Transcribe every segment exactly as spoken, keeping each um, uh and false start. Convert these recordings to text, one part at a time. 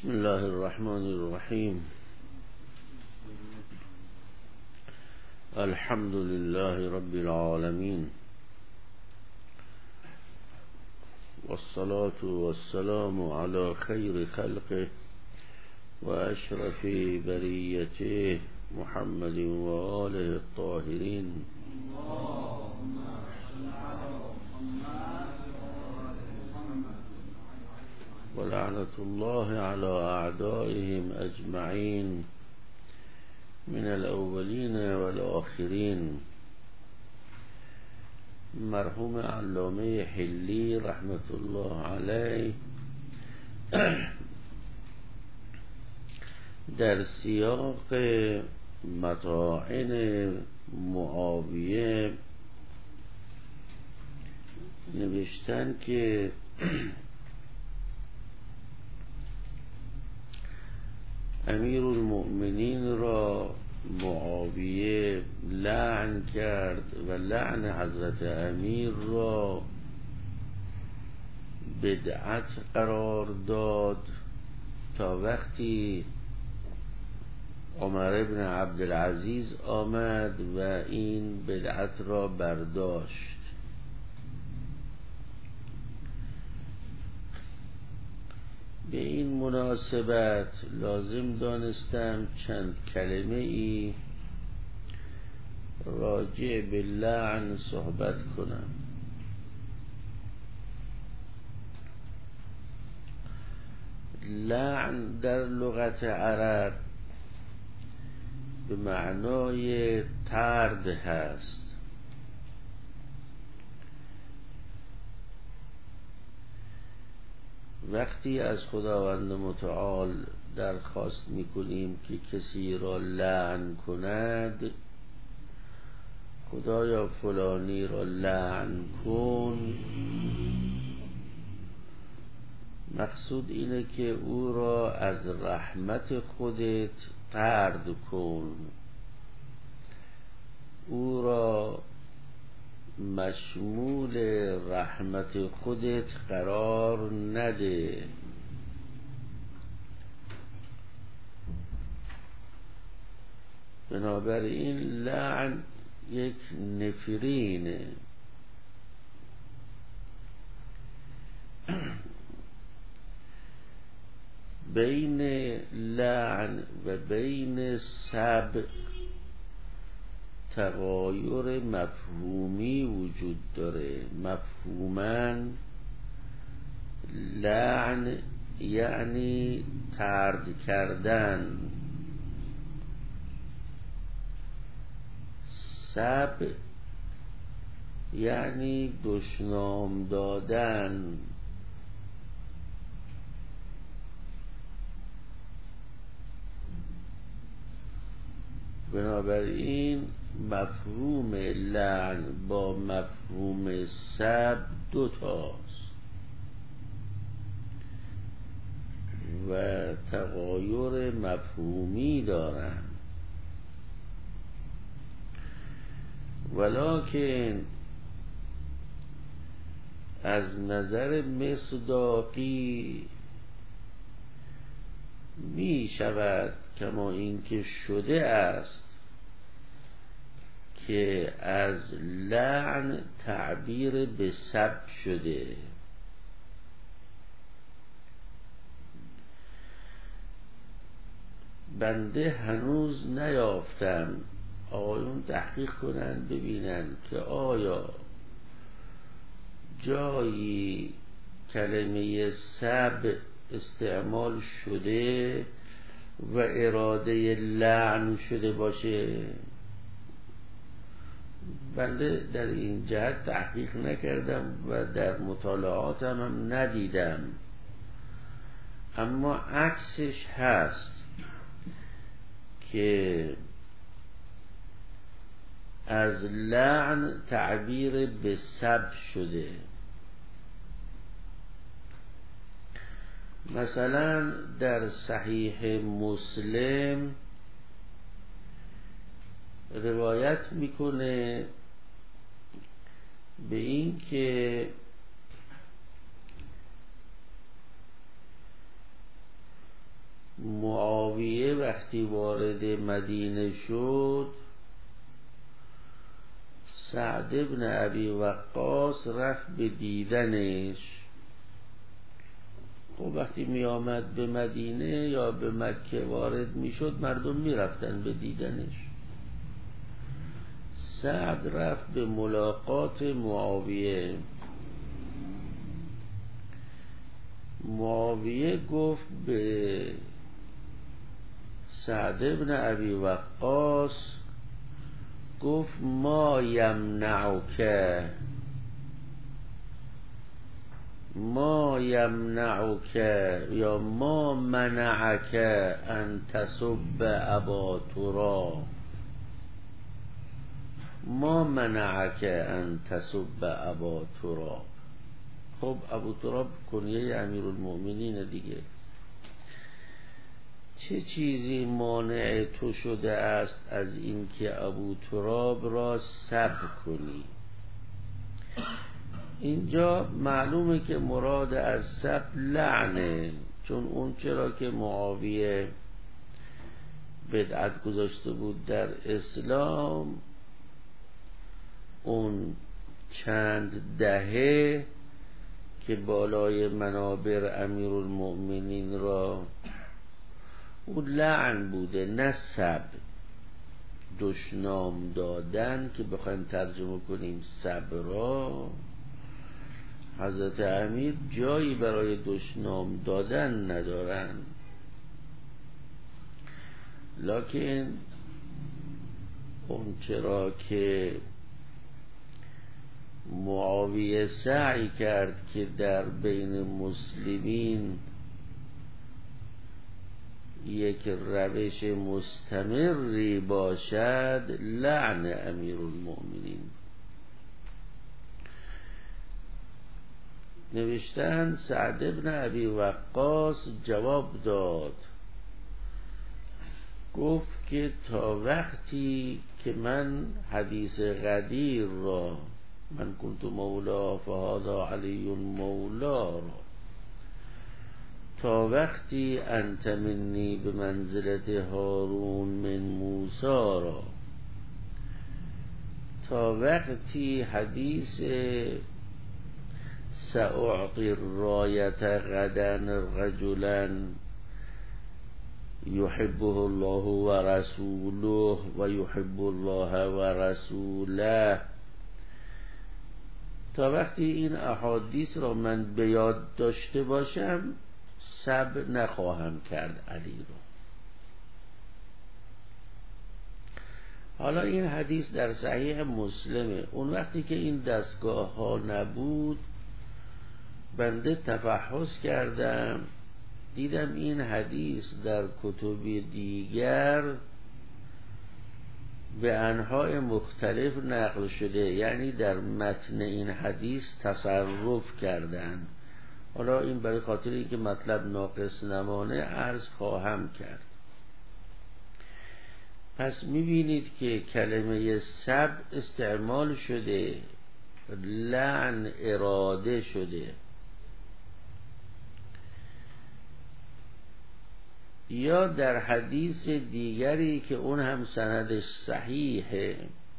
بسم الله الرحمن الرحیم. الحمد لله رب العالمین والصلاة والسلام على خیر خلقه و اشرف بریته محمد و آله الطاهرین. ولعنة الله على أعدائهم أجمعين من الأولين والآخرين. مرحوم علامه حلی رحمت الله علیه در سیاق مطاعن معاویه نوشتن که امیر المؤمنین را معاویه لعن کرد و لعن حضرت امیر را بدعت قرار داد تا وقتی عمر بن عبدالعزیز آمد و این بدعت را برداشت. به این مناسبت لازم دانستم چند کلمه ای راجع به لعن صحبت کنم. لعن در لغت عرب به معنای طرد هست. وقتی از خداوند متعال درخواست میکنیم که کسی را لعن کند، خدایا فلانی را لعن کن، مقصود اینه که او را از رحمت خودت طرد کن، او را مشمول رحمت خودت قرار نده. بنابراین لعن یک نفرینه. بین لعن و بین سب تغایر مفهومی وجود داره. مفهوماً لعن یعنی طرد کردن، سب یعنی دشنام دادن. بنابراین مفهوم لعن با مفهوم سب دو تاست و تغایر مفهومی دارند. ولکن از نظر مصداقی می شود کما اینکه شده است که از لعن تعبیر به سب شده. بنده هنوز نیافتم آقایون تحقیق کنن ببینن که آیا جایی کلمه سب استعمال شده و اراده لعن شده باشه. بنده در این جهت تحقیق نکردم و در مطالعاتم هم ندیدم، اما عکسش هست که از لعن تعبیر به سب شده. مثلا در صحیح مسلم روایت میکنه به این که معاویه وقتی وارد مدینه شد، سعد بن ابی وقاص رفت به دیدنش. خب وقتی می آمد به مدینه یا به مکه وارد می شد، مردم می رفتن به دیدنش. سعد رفت به ملاقات معاویه. معاویه گفت به سعد بن ابی وقاص، گفت ما یمنعک ما یمنعک یا ما منعک ان تسب ابا تراب، ما منعک ان تسب ابا تراب. خب ابو تراب کنیه امیرالمؤمنین دیگه. چه چیزی مانع تو شده است از این که ابو تراب را سب کنی؟ اینجا معلومه که مراد از سب لعنه، چون اون چرا که معاویه بدعت گذاشته بود در اسلام، اون چند دهه که بالای منابر امیرالمؤمنین را اون لعن بوده، نه سب. دشنام دادن که بخوایم ترجمه کنیم سب را، حضرت امیر جایی برای دشنام دادن ندارن، لکن اون چرا که معاویه سعی کرد که در بین مسلمین یک روش مستمری باشد، لعن امیرالمؤمنین. نوشتن سعد بن ابی وقاص جواب داد، گفت که تا وقتی که من حدیث غدیر را، من کنت مولا فهذا علی مولا را، تا وقتی انت منی به منزلت هارون من موسی را، تا وقتی حدیث سأعطی الرایت غدا رجلا یحبه الله و رسوله و یحب الله و رسوله، تا وقتی این احادیث را من به یاد داشته باشم سب نخواهم کرد علی را. حالا این حدیث در صحیح مسلمه. اون وقتی که این دستگاه ها نبود، بنده تفحص کردم، دیدم این حدیث در کتب دیگر به انواع مختلف نقل شده، یعنی در متن این حدیث تصرف کردن. حالا این برای خاطر اینکه مطلب ناقص نمانه عرض خواهم کرد. پس میبینید که کلمه سب استعمال شده، لعن اراده شده. یا در حدیث دیگری که اون هم سندش صحیحه،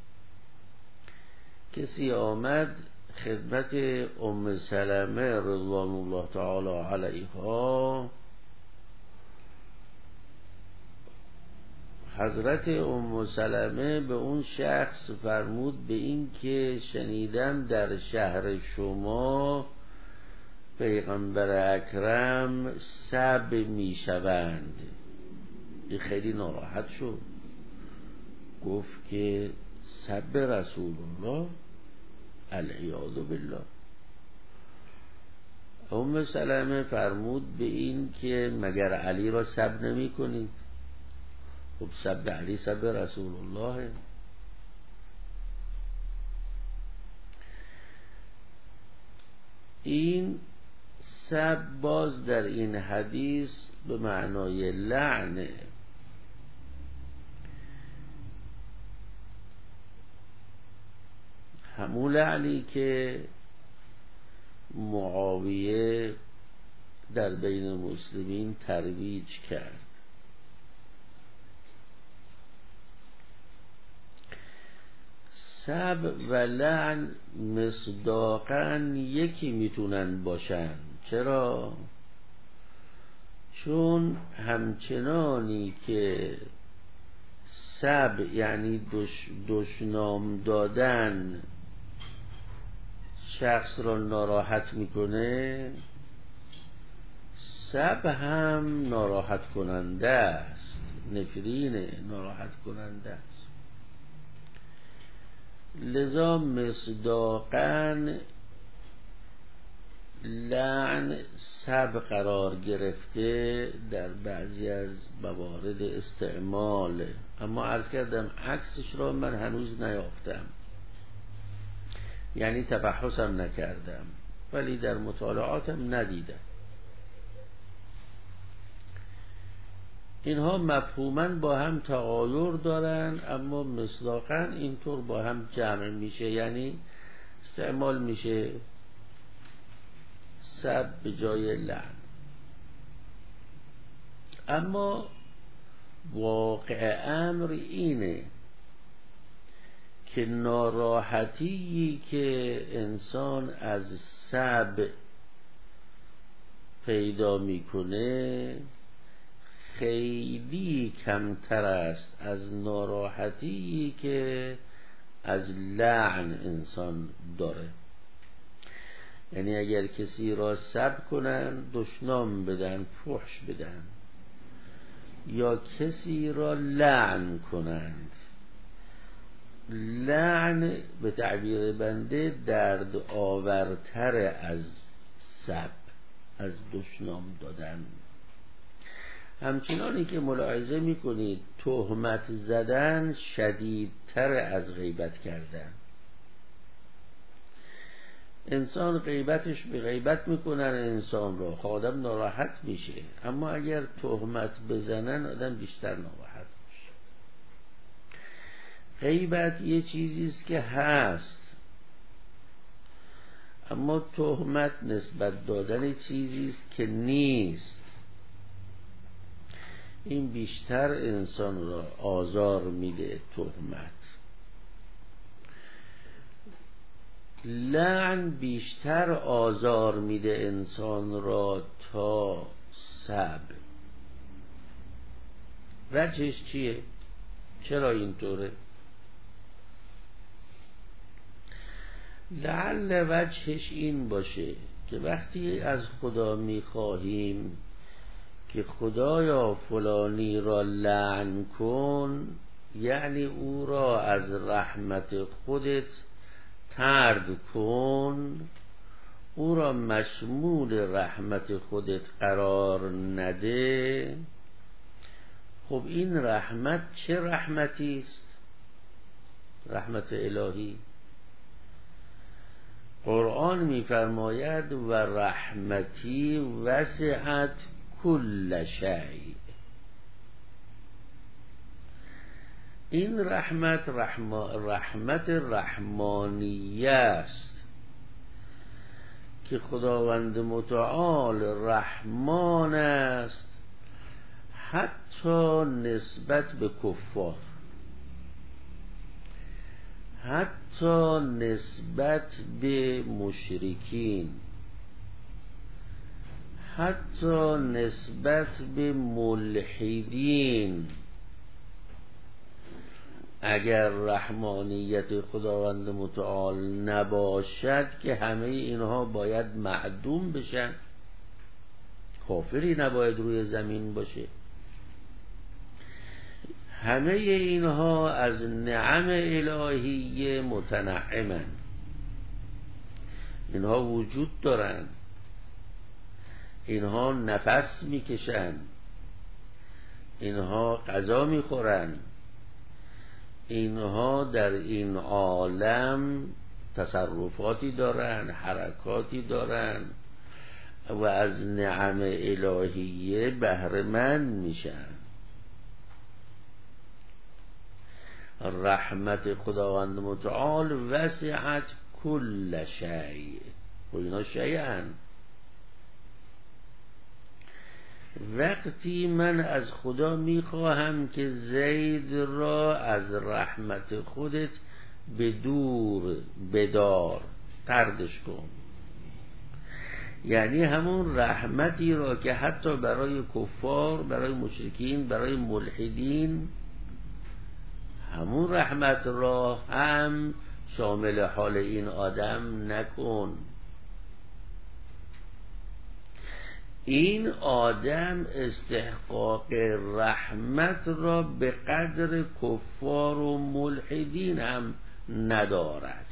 کسی آمد خدمت ام سلمه رضوان الله تعالی علیها، حضرت ام سلمه به اون شخص فرمود به این که شنیدم در شهر شما پیغمبر اکرم سب می شوند. این خیلی ناراحت شد، گفت که سب رسول الله العیاذ بالله. ام سلمه فرمود به این که مگر علی را سب نمی کنید؟ خب سب علی سب رسول الله. این سب باز در این حدیث به معنای لعنه. همون لعنی که معاویه در بین مسلمین ترویج کرد. سب و لعن مصداقاً یکی میتونن باشن. چرا؟ چون همچنانی که سب یعنی دش دشنام دادن شخص را ناراحت میکنه، سب هم ناراحت کننده است، نفرین ناراحت کننده است. لذا مصداقاً لعن سب قرار گرفته در بعضی از موارد استعمال، اما عرض کردم عکسش را من هنوز نیافتم، یعنی تبحثم نکردم، ولی در مطالعاتم ندیدم. اینها مفهوماً با هم تغایر دارن، اما مصداقاً اینطور با هم جمع میشه، یعنی استعمال میشه سب به جای لعن. اما واقع امر اینه که ناراحتی که انسان از سب پیدا میکنه خیلی کمتر است از ناراحتی که از لعن انسان داره. یعنی اگر کسی را سب کنن، دشنام بدن، فحش بدن، یا کسی را لعن کنند، لعن به تعبیر بنده درد آورتر از سب، از دشنام دادن. همچنانی که ملاحظه میکنید تهمت زدن شدیدتر از غیبت کردن. انسان غیبتش به غیبت میکنن انسان رو، آدم ناراحت میشه، اما اگر تهمت بزنن آدم بیشتر ناراحت میشه. غیبت یه چیزیست که هست، اما تهمت نسبت دادن چیزیست که نیست. این بیشتر انسان را آزار میده تهمت. لعن بیشتر آزار میده انسان را تا سب. وجهش چیه؟ چرا اینطوره؟ لعل وجهش این باشه که وقتی از خدا میخواهیم که خدایا فلانی را لعن کن، یعنی او را از رحمت خودت طرد کن، او را مشمول رحمت خودت قرار نده. خب این رحمت چه رحمتی است؟ رحمت الهی. قرآن می‌فرماید و رحمتی وسعت کل شیء. این رحمت رحم... رحمت رحمانیه است که خداوند متعال رحمان است حتی نسبت به کفار، حتی نسبت به مشرکین، حتی نسبت به ملحدین. اگر رحمانیت خداوند متعال نباشد که همه اینها باید معدوم بشن، کافری نباید روی زمین باشه. همه اینها از نعم الهی متنعمن، اینها وجود دارن، اینها نفس میکشن، اینها غذا میخورن، اینها در این عالم تصرفاتی دارن، حرکاتی دارن و از نعم الهیه بهره مند میشن. رحمت خداوند متعال وسعت کل شیء، و اینا شیئن. وقتی من از خدا میخواهم که زید را از رحمت خودت به دور بدار، طردش کن، یعنی همون رحمتی را که حتی برای کفار، برای مشرکین، برای ملحدین، همون رحمت را هم شامل حال این آدم نکن. این آدم استحقاق رحمت را به قدر کفار و ملحدین هم ندارد.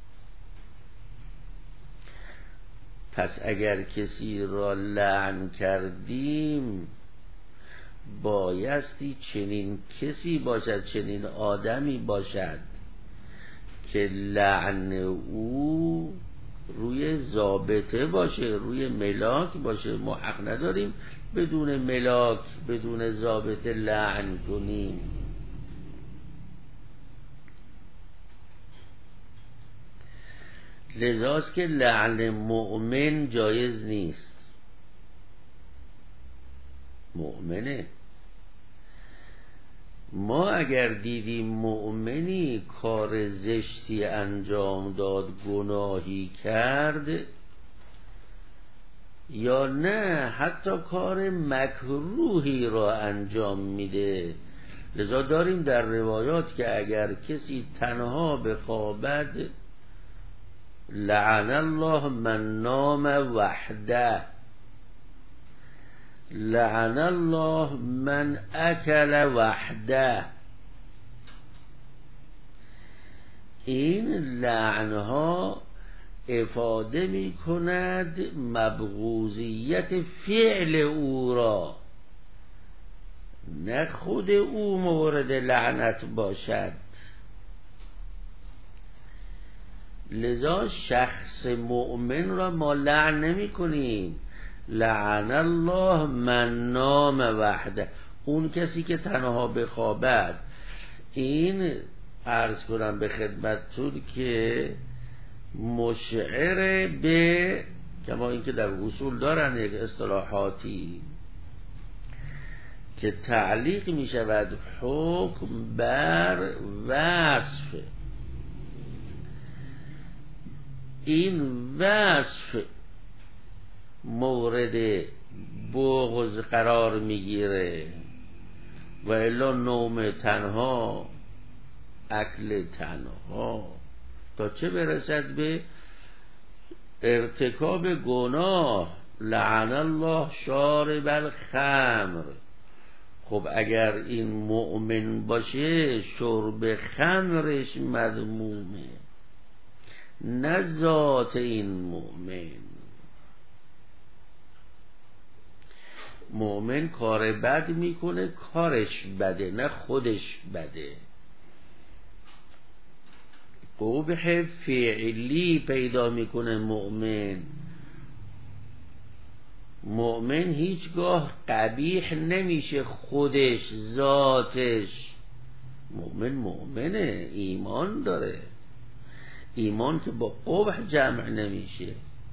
پس اگر کسی را لعن کردیم بایستی چنین کسی باشد، چنین آدمی باشد که لعن او روی ضابطه باشه، روی ملاک باشه. ما حق نداریم بدون ملاک، بدون ضابطه لعن کنیم. لذاست که لعن مؤمن جایز نیست. مؤمنه، ما اگر دیدیم مؤمنی کار زشتی انجام داد، گناهی کرد، یا نه حتی کار مکروهی را انجام میده، لذا داریم در روایات که اگر کسی تنها بخوابد لعن الله من نام وحده، لعن الله من اکل وحده. این لعنها افاده می کند مبغوضیت فعل او را، نه خود او مورد لعنت باشد. لذا شخص مؤمن را ما لعن نمی کنیم. لعن الله من نام وحده، اون کسی که تنها بخوابد. این عرض کنم به خدمتتون که مشعر به، کما اینکه در اصول دارن یک اصطلاحاتی که تعلیق می شود حکم بر وصف. این وصف مورد بغض قرار میگیره و الا نوم تنها، اکل تنها، تا چه برسد به ارتکاب گناه. لعن الله شارب الخمر. خب اگر این مؤمن باشه شرب خمرش مذمومه، نه ذات این مؤمن. مؤمن کار بد میکنه، کارش بده، نه خودش بده. قبح فعلی پیدا میکنه مؤمن. مؤمن هیچگاه قبیح نمیشه خودش، ذاتش. مؤمن مؤمنه، ایمان داره، ایمان که با قبح جمع نمیشه.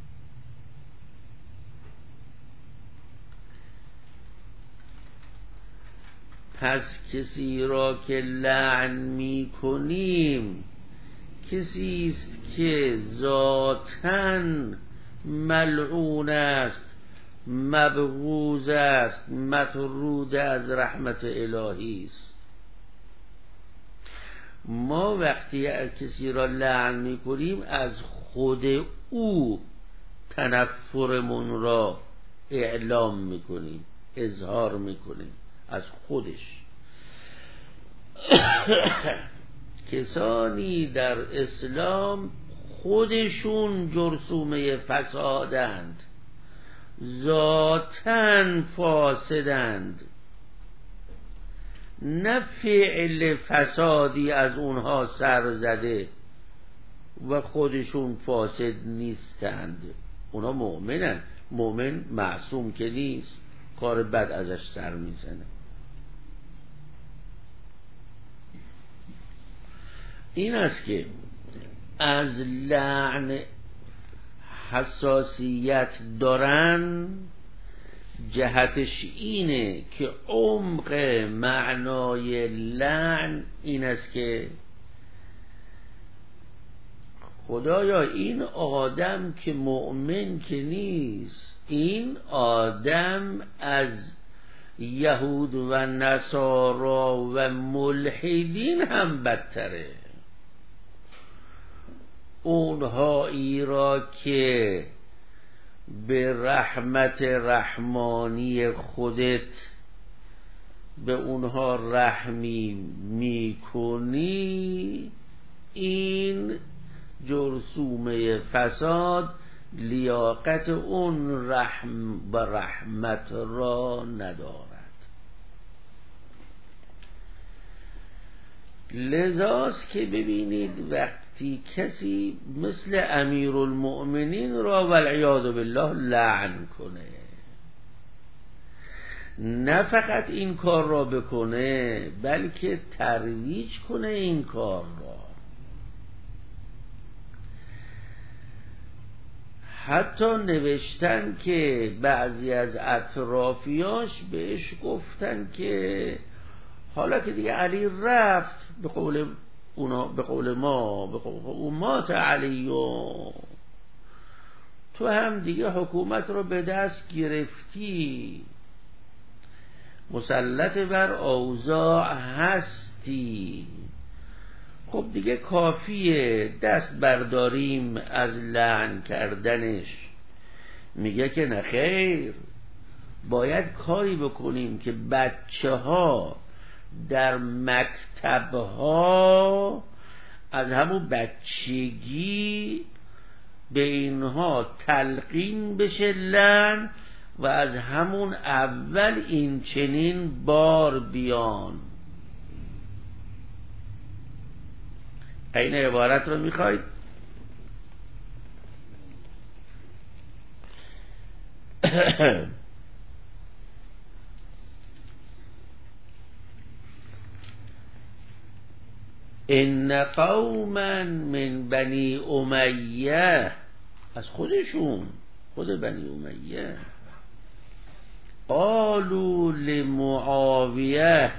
پس کسی را که لعن می کنیم کسی است که ذاتاً ملعون است، مبغوض است، مطرود از رحمت الهی است. ما وقتی کسی را لعن می کنیم از خود او تنفرمون را اعلام می کنیم، اظهار می کنیم از خودش. کسانی در اسلام خودشون جرثومه فسادند، ذاتاً فاسدند، نه فعل فسادی از اونها سر زده و خودشون فاسد نیستند. اونا مؤمنند. مؤمن معصوم که نیست، کار بد ازش سر میزنه. این است که از لعن حساسیت دارن جهتش اینه که عمق معنای لعن این است که خدایا این آدم که مؤمن که نیست، این آدم از یهود و نصارا و ملحدین هم بدتره. اونهایی را که به رحمت رحمانی خودت به اونها رحمی میکنی، این جرثومه فساد لیاقت اون رحم و رحمت را ندارد. لذاست که ببینید وقتی کسی مثل امیرالمؤمنین را والعیاذ بالله لعن کنه، نه فقط این کار را بکنه بلکه ترویج کنه این کار را. حتی نوشتن که بعضی از اطرافیاش بهش گفتن که حالا که دیگه علی رفت، به قول اونا، به قول ما، به قول امات علی، تو هم دیگه حکومت رو به دست گرفتی، مسلط بر اوضاع هستی، خب دیگه کافیه دست برداریم از لعن کردنش. میگه که نه خیر، باید کاری بکنیم که بچه ها در مکتب ها از همون بچگی به اینها تلقین بشه لعن و از همون اول این چنین بار بیان. این عبارت رو میخواید؟ ان قوما من بنی امیه، از خودشون، خود بنی امیه، قالوا لمعاویه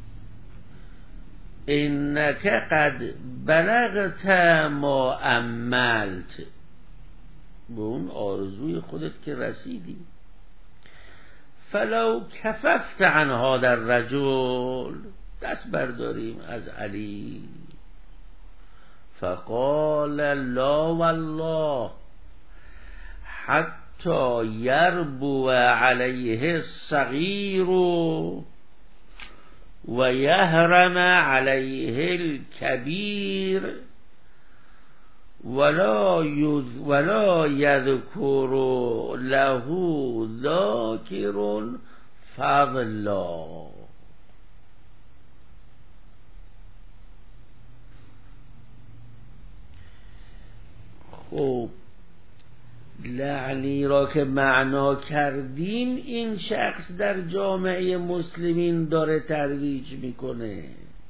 انک قد بلغت ما املت، به اون آرزوی خودت که رسیدی، فلو کففت عن هذا الرجل، دست برداریم از علی. فقال لا والله حتی یربو علیه الصغیر و یحرم علیه الکبیر ولا یذ ولا یذکر له ذاکر فضلا. خب لعنی را که معنا کردیم، این شخص در جامعه مسلمین داره ترویج میکنه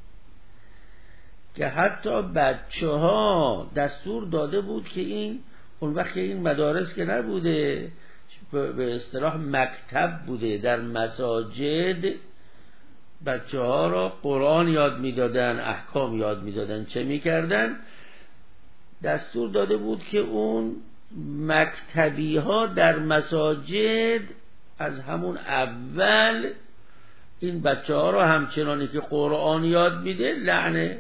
که حتی بچه ها دستور داده بود که این، اون وقت این مدارس که نبوده، به اصطلاح مکتب بوده، در مساجد بچه ها را قرآن یاد میدادن، احکام یاد میدادن. چه میکردن؟ دستور داده بود که اون مکتبی ها در مساجد از همون اول این بچه ها را همچنانی که قرآن یاد میده لعنه.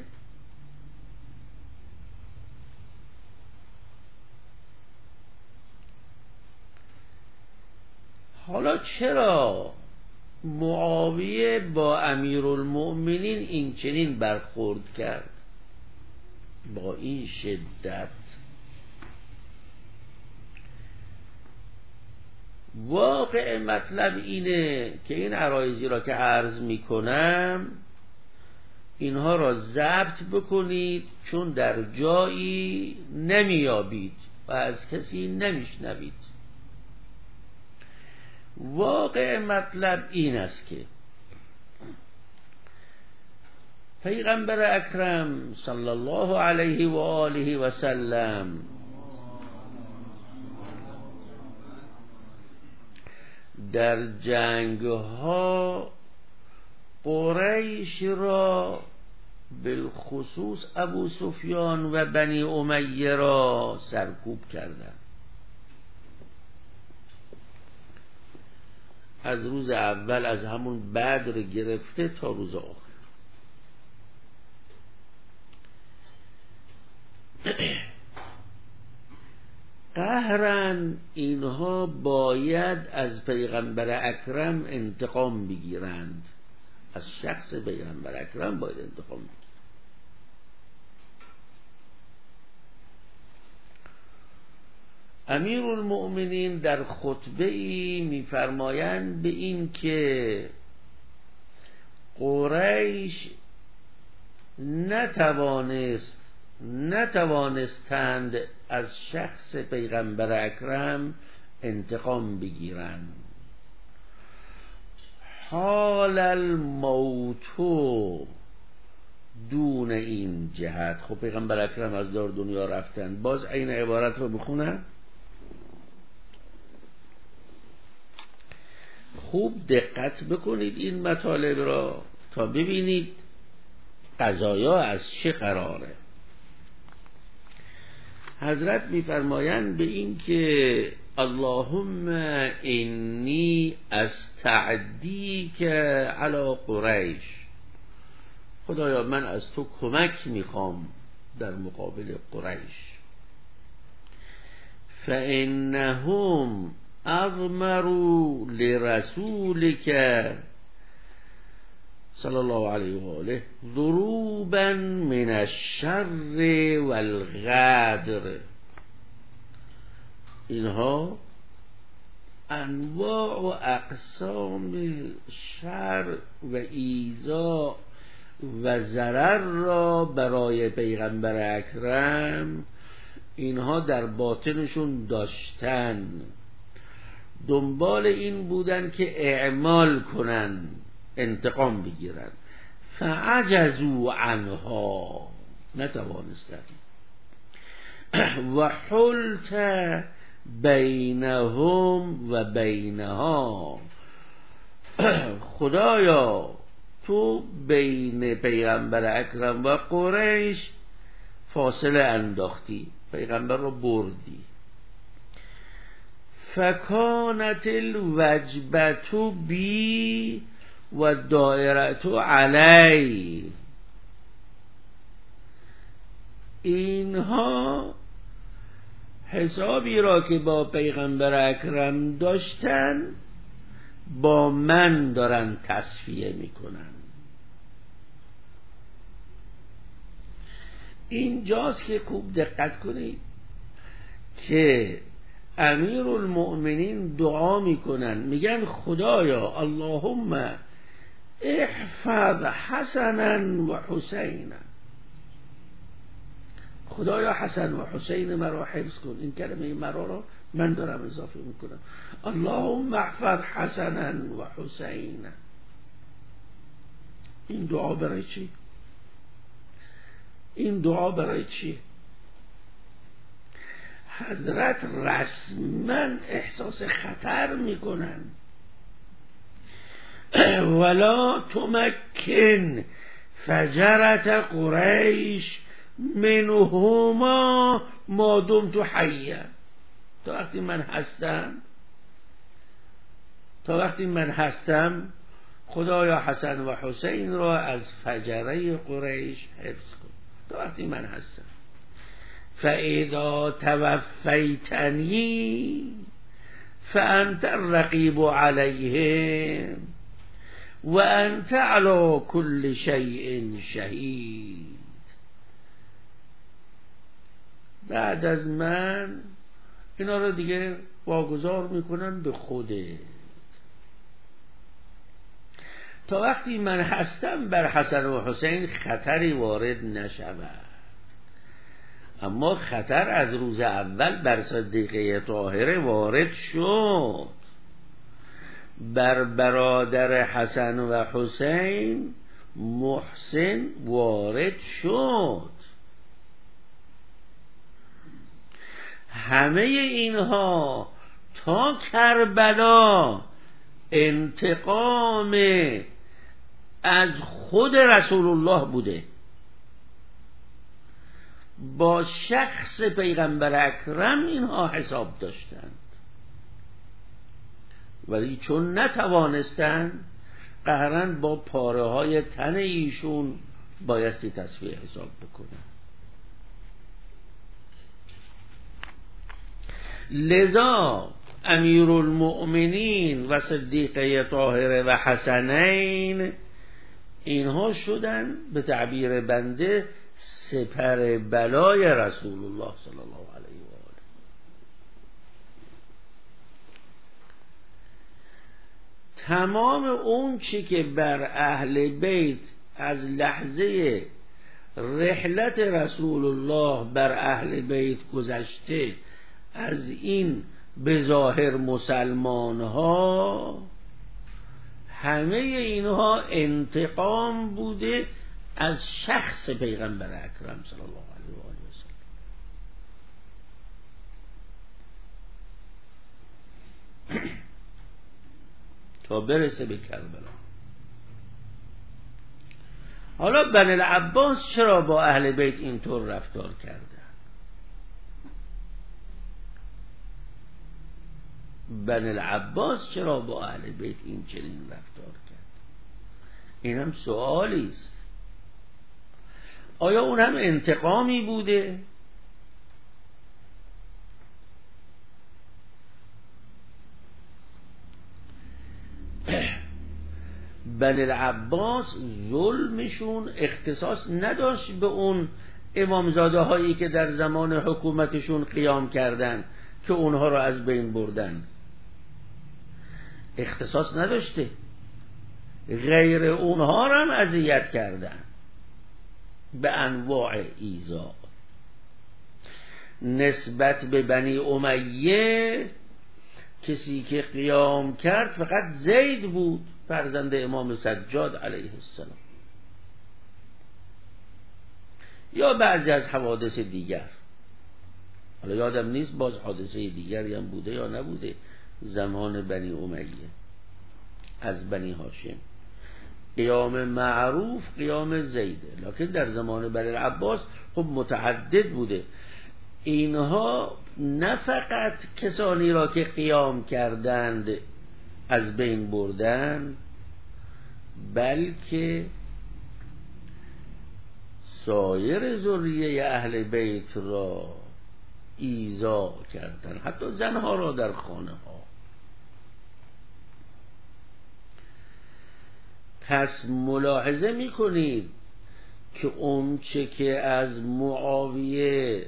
حالا چرا معاویه با امیرالمؤمنین این چنین برخورد کرد با این شدت؟ واقع مطلب اینه که این عرایضی را که عرض میکنم اینها را ضبط بکنید، چون در جایی نمیابید و از کسی نمیشنوید. واقع مطلب این است که پیغمبر اکرم صلی الله علیه و آله و سلم در جنگ ها قریش را بالخصوص ابو سفیان و بنی امیه را سرکوب کردند. از روز اول، از همون بدر گرفته تا روز آخر. قهرن اینها باید از پیغمبر اکرم انتقام بگیرند، از شخص پیغمبر اکرم باید انتقام بگیرند. امیر المؤمنین در خطبه ای میفرمایند به این که قریش نتوانست نتوانستند از شخص پیغمبر اکرم انتقام بگیرند. حال الموت دون این جهت. خب پیغمبر اکرم از دار دنیا رفتن. باز این عبارت رو بخونن، خوب دقت بکنید این مطالب را تا ببینید قضایا از چه قراره. حضرت میفرمایند به این که اللهم انی استعدیک علی قریش، خدایا من از تو کمک میخوام در مقابل قریش. فانهم اضمروا لرسولك صلی الله علیه و آله ضروبا من الشر والغدر. اینها انواع و اقسام شر و ایذا و ضرر را برای پیغمبر اکرم اینها در باطنشون داشتن، دنبال این بودن که اعمال کنن، انتقام بگیرن. فعجزوا عنها، نتوانستن. و حلت بینهم و بینها، خدایا تو بین پیغمبر اکرم و قریش فاصله انداختی، پیغمبر رو بردی. فکانت الوجبت بی و دائرت علی. اینها حسابی را که با پیغمبر اکرم داشتن با من دارن تصفیه میکنن. اینجاست که خوب دقت کنید که امیر المؤمنین دعا میکنن، میگن خدایا اللهم احفظ حسنا و حسینا، خدایا حسن و حسین مرا حفظ کن. این کلمه مرا را من دارم اضافه میکنم. اللهم احفظ حسنا و حسینا. این دعا برای چی؟ این دعا برای چی؟ حضرت رسما احساس خطر میکنن. ولا تمکن فجرت قریش منهما ما دمت حیا. تا وقتی من هستم تا وقتی من هستم خدایا حسن و حسین را از فجره قریش حفظ کن. تا وقتی من هستم. فاذا توفیتنی فانت الرقیب علیهم و انت علی کل شیء شهید. بعد از من اینا رو دیگه واگذار میکنن به خودت. تا وقتی من هستم بر حسن و حسین خطری وارد نشود. اما خطر از روز اول بر صدیقه طاهره وارد شد، بر برادر حسن و حسین محسن وارد شد. همه اینها تا کربلا انتقام از خود رسول الله بوده، با شخص پیغمبر اکرم اینها حساب داشتند، ولی چون نتوانستند قهرن با پاره های تن ایشون بایستی تصفیه حساب بکنند. لذا امیر المؤمنین و صدیقه طاهره و حسنین اینها شدن به تعبیر بنده سپر بلای رسول الله صلی الله علیه و آله. تمام اون چی که بر اهل بیت از لحظه رحلت رسول الله بر اهل بیت گذشته، از این به ظاهر مسلمان ها، همه اینها انتقام بوده از شخص پیغمبر اکرم صلی الله علیه و آله و سلم. تا برسه به کربلا. حالا بنی العباس چرا با اهل بیت اینطور رفتار کرده؟ بنی العباس چرا با اهل بیت این چنین رفتار کرد؟ این هم سوالی است. آیا اون هم انتقامی بوده؟ بنی العباس ظلمشون اختصاص نداشت به اون امامزاده هایی که در زمان حکومتشون قیام کردن که اونها رو از بین بردن، اختصاص نداشته. غیر اونها رو هم اذیت کردن به انواع ایذا. نسبت به بنی امیه کسی که قیام کرد فقط زید بود، فرزند امام سجاد علیه السلام، یا بعضی از حوادث دیگر. حالا یادم نیست باز حادثه دیگری هم بوده یا نبوده زمان بنی امیه از بنی هاشم. قیام معروف قیام زیده، لکن در زمان بنی العباس خب متعدد بوده. اینها نه فقط کسانی را که قیام کردند از بین بردن، بلکه سایر ذریه اهل بیت را ایذا کردند، حتی زنها را در خانه ها. پس ملاحظه میکنید که اون چه که از معاویه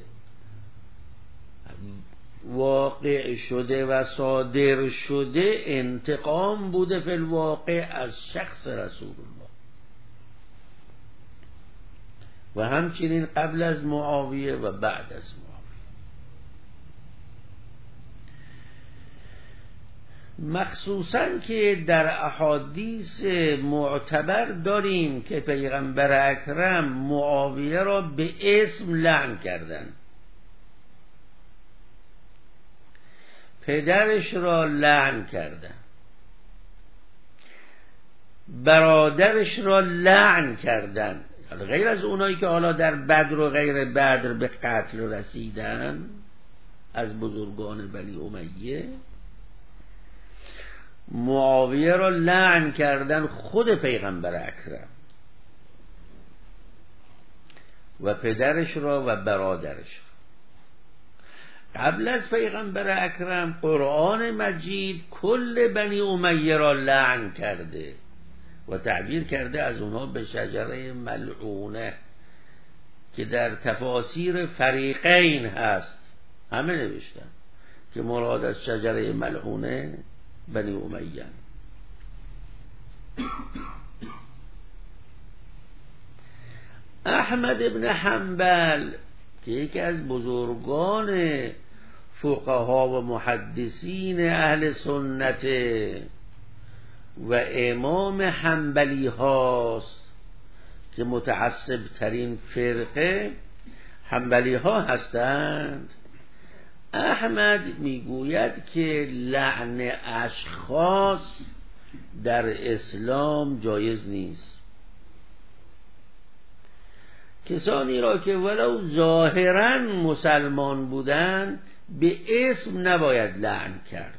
واقع شده و صادر شده انتقام بوده فی الواقع از شخص رسول الله، و همچنین قبل از معاویه و بعد از معاویه. مخصوصا که در احادیث معتبر داریم که پیغمبر اکرم معاویه را به اسم لعن کردند، پدرش را لعن کردند، برادرش را لعن کردند، غیر از اونایی که حالا در بدر و غیر بدر به قتل رسیدن از بزرگان بنی امیه. معاویه را لعن کردن خود پیغمبر اکرم و پدرش را و برادرش. قبل از پیغمبر اکرم قرآن مجید کل بنی امیه را لعن کرده و تعبیر کرده از اونها به شجره ملعونه که در تفاسیر فریقین هست، همه نوشتن که مراد از شجره ملعونه بنی امیه. احمد ابن حنبل که یکی از بزرگان فقها و محدثین اهل سنت و امام حنبلی هاست که متعصب ترین فرقه حنبلی ها هستند، احمد میگوید که لعن اشخاص در اسلام جایز نیست. کسانی را که ولو ظاهراً مسلمان بودند به اسم نباید لعن کرد.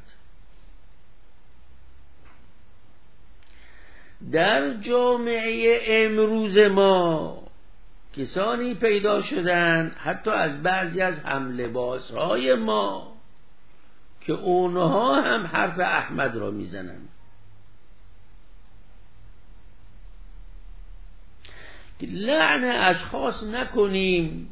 در جامعه امروز ما کسانی پیدا شدند حتی از بعضی از هملباسهای ما که اونها هم حرف احمد را میزنند. که لعن اشخاص نکنیم،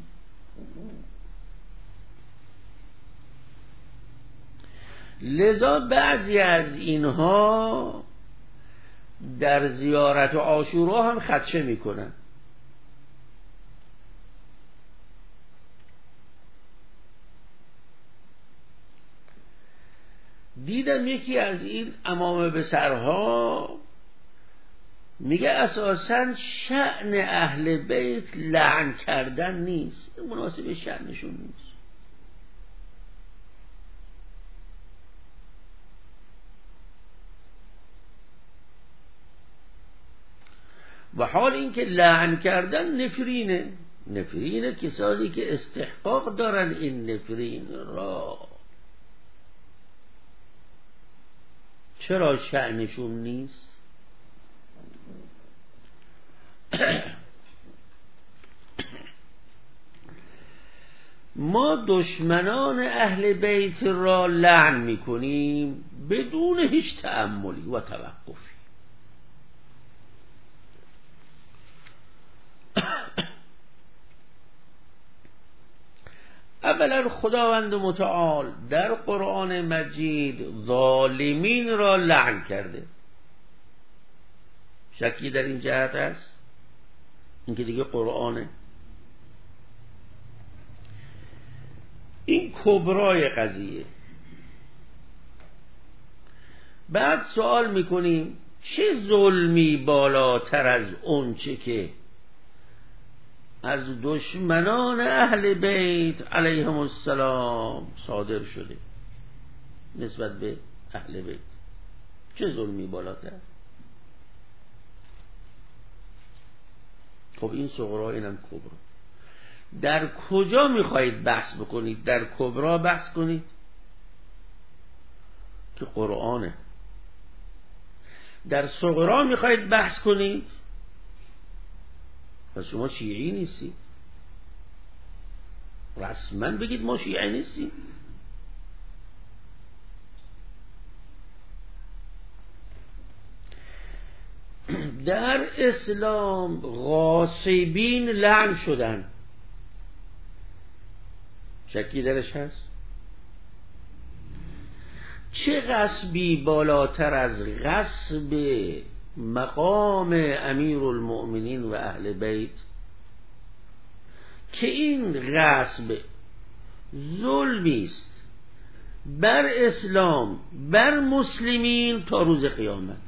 لذا بعضی از اینها در زیارت و عاشورا هم خدشه میکنن. دیدم یکی از این امام به سرها میگه اساساً شأن اهل بیت لعن کردن نیست، مناسب شأنشون نیست. و حال این که لعن کردن نفرینه، نفرینه کسانی که استحقاق دارن این نفرین را. چرا شأنشون نیست؟ ما دشمنان اهل بیت را لعن میکنیم بدون هیچ تأملی و توقفی. اولا خداوند متعال در قرآن مجید ظالمین را لعن کرده. شکی در این جهت است؟ این که دیگه قرآنه. این کبرای قضیه. بعد سوال میکنیم چه ظلمی بالاتر از اون چه که از دشمنان اهل بیت علیهم السلام صادر شده نسبت به اهل بیت؟ چه ظلمی بالاتر؟ خب این صغرا، اینم کبرا. در کجا میخواهید بحث بکنید؟ در کبرا بحث کنید که قرآنه. در صغرا میخواهید بحث کنید، پس شما شیعی نیستید. رسما بگید ما شیعی نیستیم. در اسلام غاصبین لعن شدن. شکی درش هست؟ چه غصبی بالاتر از غصب مقام امیر المؤمنین و اهل بیت که این غصب ظلمی است بر اسلام، بر مسلمین تا روز قیامت.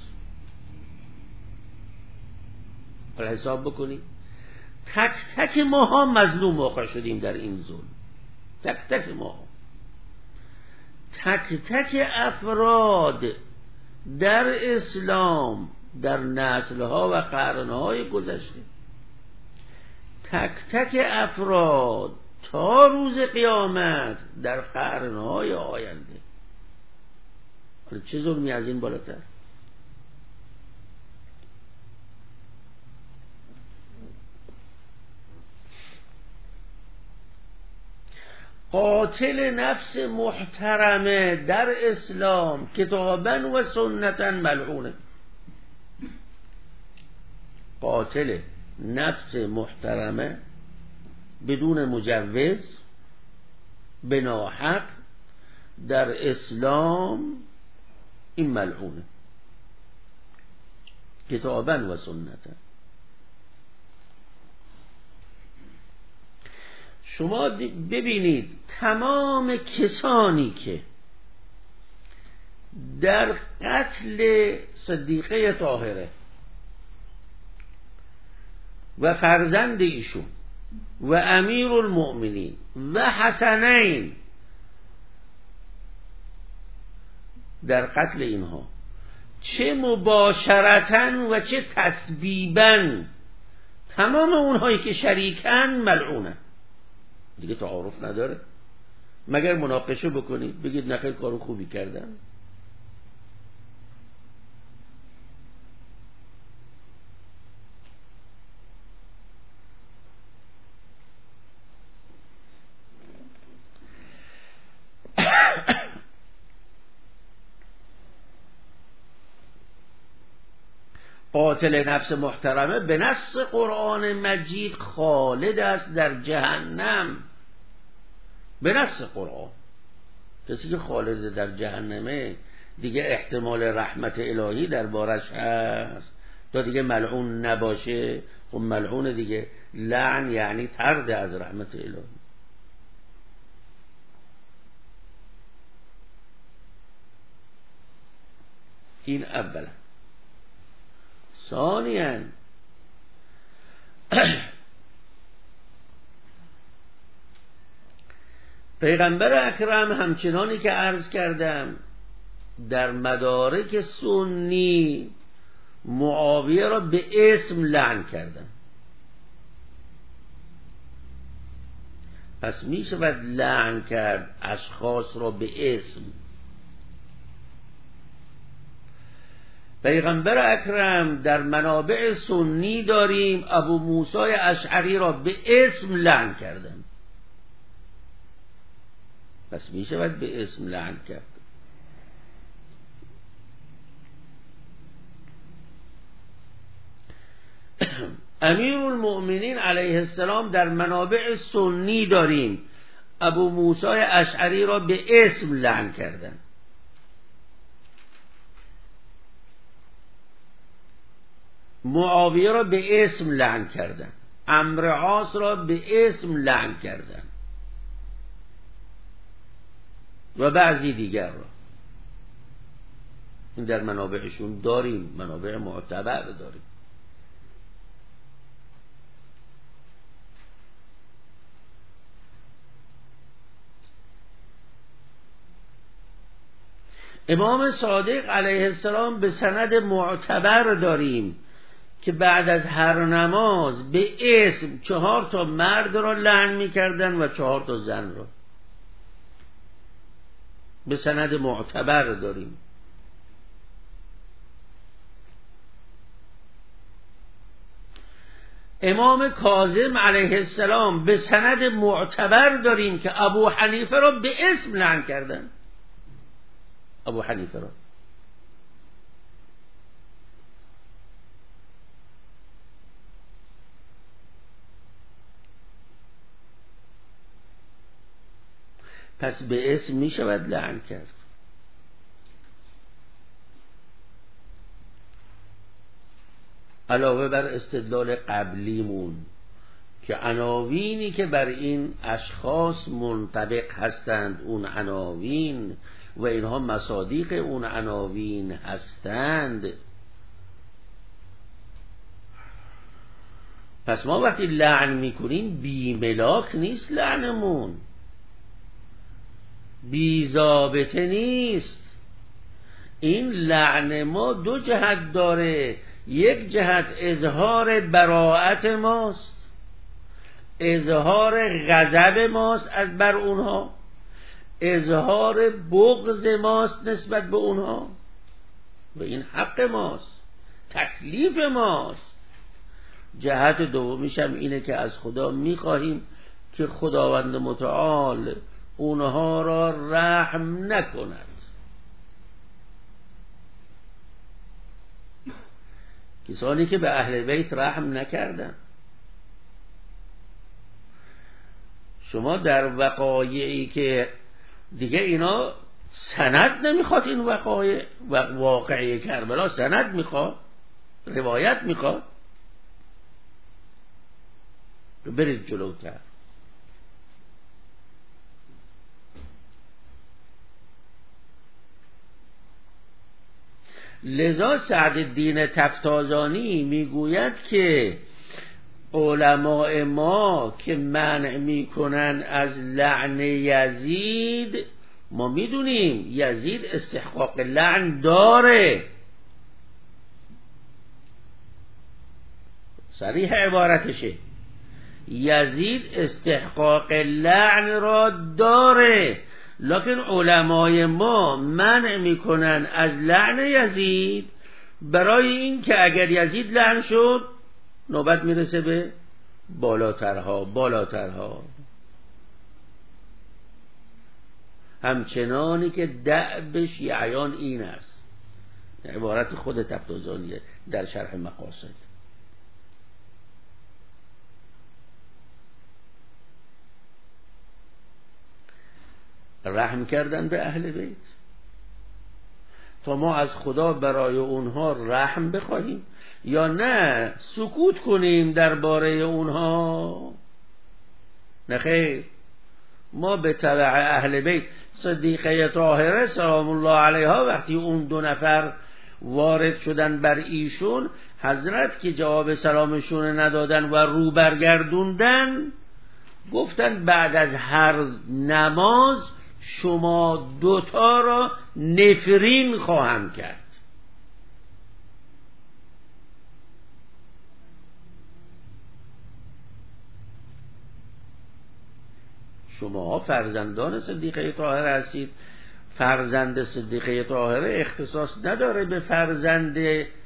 حالا حساب بکنید تک تک ماها مظلوم واقع شدیم در این ظلم. تک تک ماها، تک تک افراد در اسلام در نسلها و قرنهای گذشته، تک تک افراد تا روز قیامت در قرنهای آینده. حالا چه ظلمی از این بالاتر؟ قاتل نفس محترمه در اسلام کتابا و سنتا ملعونه. قاتل نفس محترمه بدون مجوز به ناحق در اسلام این ملعونه کتابا و سنتا. شما ببینید تمام کسانی که در قتل صدیقه طاهره و فرزند ایشون و امیر المؤمنین و حسنین، در قتل اینها چه مباشرتن و چه تسبیبن، تمام اونهایی که شریکن ملعونن. دیگه تعارف نداره. مگر مناقشه بکنید بگید نخیر کارو خوبی کردن. قاتل نفس محترمه به نص قرآن مجید خالد است در جهنم، به نص قرآن. کسی که خالد در جهنمه دیگه احتمال رحمت الهی در بارش هست تا دیگه ملعون نباشه. خب ملعون دیگه، لعن یعنی طرد از رحمت الهی. این اولا. ثانیاً پیغمبر اکرم همچنانی که عرض کردم در مدارک سنی معاویه را به اسم لعن کردن. پس می شود لعن کرد اشخاص را به اسم. پیغمبر اکرم در منابع سنی داریم ابو موسی اشعری را به اسم لعن کردن. پس می شود به اسم لعن کرد. امیر المؤمنین علیه السلام در منابع سنی داریم ابو موسی اشعری را به اسم لعن کردن. معاویه را به اسم لعن کردن. عمرو عاص را به اسم لعن کردن و بعضی دیگر را. این در منابعشون داریم، منابع معتبر داریم. امام صادق علیه السلام به سند معتبر داریم که بعد از هر نماز به اسم چهار تا مرد را لعن می کردن و چهار تا زن را. به سند معتبر داریم. امام کاظم علیه السلام به سند معتبر داریم که ابو حنیفه را به اسم لعن کردن. ابو حنیفه را. پس به اسم می شود لعن کرد. علاوه بر استدلال قبلیمون که عناوینی که بر این اشخاص منطبق هستند اون عناوین و اینها مصادیق اون عناوین هستند، پس ما وقتی لعن میکنیم بی ملاک نیست، لعنمون بی ضابطه نیست. این لعن ما دو جهت داره. یک جهت اظهار براءت ماست، اظهار غضب ماست از بر اونها، اظهار بغض ماست نسبت به اونها و این حق ماست، تکلیف ماست. جهت دومیش هم اینه که از خدا میخواهیم که خداوند متعال اونها را رحم نکند. کسانی که به اهل بیت رحم نکردن. شما در وقایعی که دیگه اینا سند نمیخواد، این وقایع واقعی کربلا سند میخواد، روایت میخواد، برید جلوتر. لذا سعدالدین تفتازانی میگوید که علماء ما که منع میکنن از لعن یزید، ما میدونیم یزید استحقاق لعن داره، صریح عبارتشه، یزید استحقاق لعن را داره، لکن علمای ما منع میکنن از لعن یزید، برای این که اگر یزید لعن شد نوبت میرسه به بالاترها بالاترها همچنانی که دأب شیعیان این است. عبارت خود تفتازانیه در شرح مقاصد. رحم کردن به اهل بیت تا ما از خدا برای اونها رحم بخواهیم یا نه سکوت کنیم درباره اونها؟ نه خیر، ما به تبع اهل بیت. صدیقه طاهره سلام الله علیها وقتی اون دو نفر وارد شدن بر ایشون، حضرت که جواب سلامشون ندادن و رو برگردوندن، گفتن بعد از هر نماز شما دوتا را نفرین خواهم کرد. شما فرزندان صدیقه طاهره هستید. فرزند صدیقه طاهره اختصاص نداره به فرزند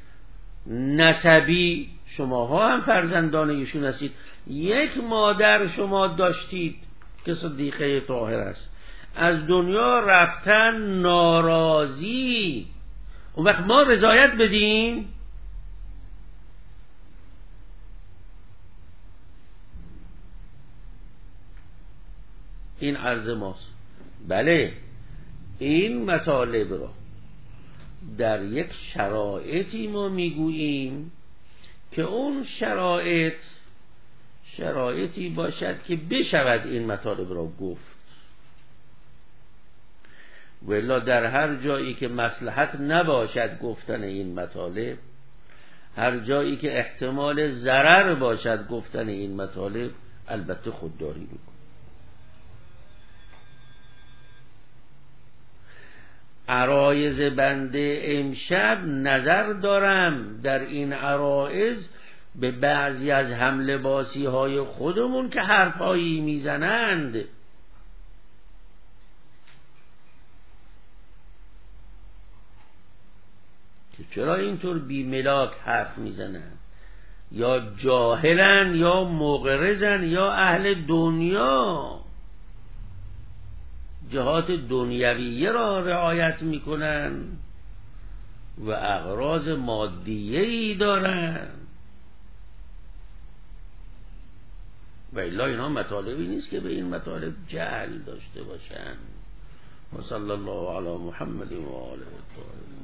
نسبی، شماها هم فرزندان ایشون هستید. یک مادر شما داشتید که صدیقه طاهره است، از دنیا رفتن ناراضی، اون وقت ما رضایت بدیم؟ این عرض ماست. بله، این مطالب را در یک شرایطی ما میگوییم که اون شرایط شرایطی باشد که بشود این مطالب را گفت، ولی در هر جایی که مصلحت نباشد گفتن این مطالب، هر جایی که احتمال ضرر باشد گفتن این مطالب، البته خودداری میکن. عرایض بنده امشب نظر دارم در این عرایض به بعضی از حمله باسی های خودمون که حرفایی میزنند، که چرا اینطور بی ملاک حرف میزنند، یا جاهلن یا مغرضن یا اهل دنیا، جهات دنیویه را رعایت میکنن و اغراض مادیه‌ای دارن، و الا اینا مطالبی نیست که به این مطالب جهل داشته باشن. و صلی الله علی محمد و آله الطاهرین.